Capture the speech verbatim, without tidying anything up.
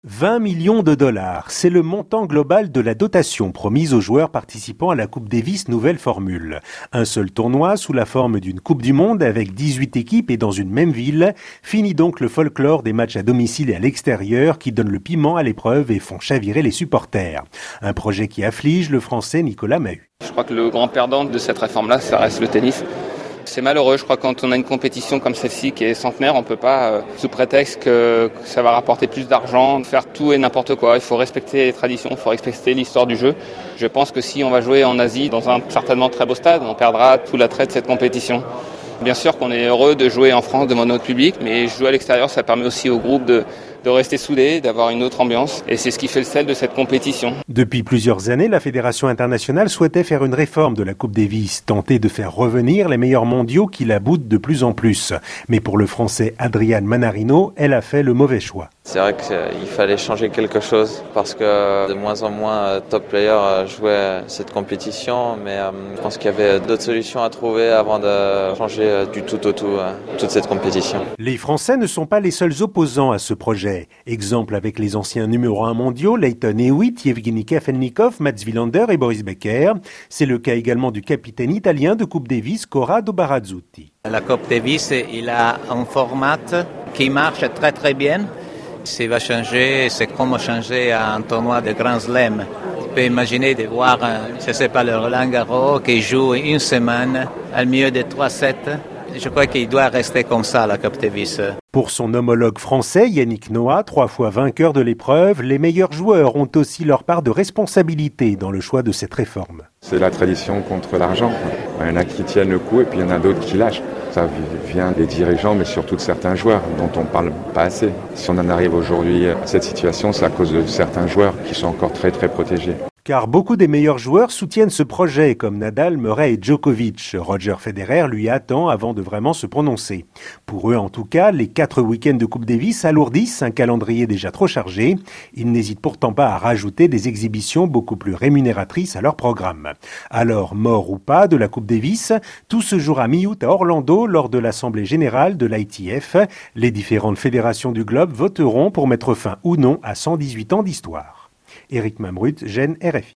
vingt millions de dollars, c'est le montant global de la dotation promise aux joueurs participant à la Coupe Davis nouvelle formule. Un seul tournoi sous la forme d'une Coupe du Monde avec dix-huit équipes et dans une même ville, finit donc le folklore des matchs à domicile et à l'extérieur qui donnent le piment à l'épreuve et font chavirer les supporters. Un projet qui afflige le Français Nicolas Mahut. Je crois que le grand perdant de cette réforme-là, ça reste le tennis. C'est malheureux, je crois que quand on a une compétition comme celle-ci qui est centenaire, on ne peut pas, euh, sous prétexte que, que ça va rapporter plus d'argent, faire tout et n'importe quoi. Il faut respecter les traditions, il faut respecter l'histoire du jeu. Je pense que si on va jouer en Asie, dans un certainement très beau stade, on perdra tout l'attrait de cette compétition. Bien sûr qu'on est heureux de jouer en France devant notre public, mais jouer à l'extérieur, ça permet aussi au groupe de, de rester soudés, d'avoir une autre ambiance. Et c'est ce qui fait le sel de cette compétition. Depuis plusieurs années, la Fédération internationale souhaitait faire une réforme de la Coupe Davis, tenter de faire revenir les meilleurs mondiaux qui la boutent de plus en plus. Mais pour le Français Adrian Manarino, elle a fait le mauvais choix. C'est vrai qu'il fallait changer quelque chose parce que de moins en moins top players jouaient cette compétition, mais je pense qu'il y avait d'autres solutions à trouver avant de changer du tout au tout toute cette compétition. Les Français ne sont pas les seuls opposants à ce projet. Exemple avec les anciens numéro un mondiaux, Lleyton Hewitt, Evgeny Kafelnikov, Mats Wilander et Boris Becker. C'est le cas également du capitaine italien de Coupe Davis, Corrado Barazzutti. La Coupe Davis, il a un format qui marche très très bien. Ça va changer, c'est comme changer un tournoi de Grand Slam. Tu peux imaginer de voir, je ne sais pas, le Roland Garros qui joue une semaine au milieu de trois sets. Je crois qu'il doit rester comme ça, la Coupe Davis. Pour son homologue français, Yannick Noah, trois fois vainqueur de l'épreuve, les meilleurs joueurs ont aussi leur part de responsabilité dans le choix de cette réforme. C'est la tradition contre l'argent. Il y en a qui tiennent le coup et puis il y en a d'autres qui lâchent. Ça vient des dirigeants, mais surtout de certains joueurs dont on ne parle pas assez. Si on en arrive aujourd'hui à cette situation, c'est à cause de certains joueurs qui sont encore très très protégés. Car beaucoup des meilleurs joueurs soutiennent ce projet, comme Nadal, Murray et Djokovic. Roger Federer lui attend avant de vraiment se prononcer. Pour eux, en tout cas, les quatre week-ends de Coupe Davis alourdissent un calendrier déjà trop chargé. Ils n'hésitent pourtant pas à rajouter des exhibitions beaucoup plus rémunératrices à leur programme. Alors, mort ou pas de la Coupe Davis, tout se jouera mi-août à Orlando lors de l'Assemblée générale de l'I T F. Les différentes fédérations du globe voteront pour mettre fin ou non à cent dix-huit ans d'histoire. Éric Mamrut, Gênes, R F I.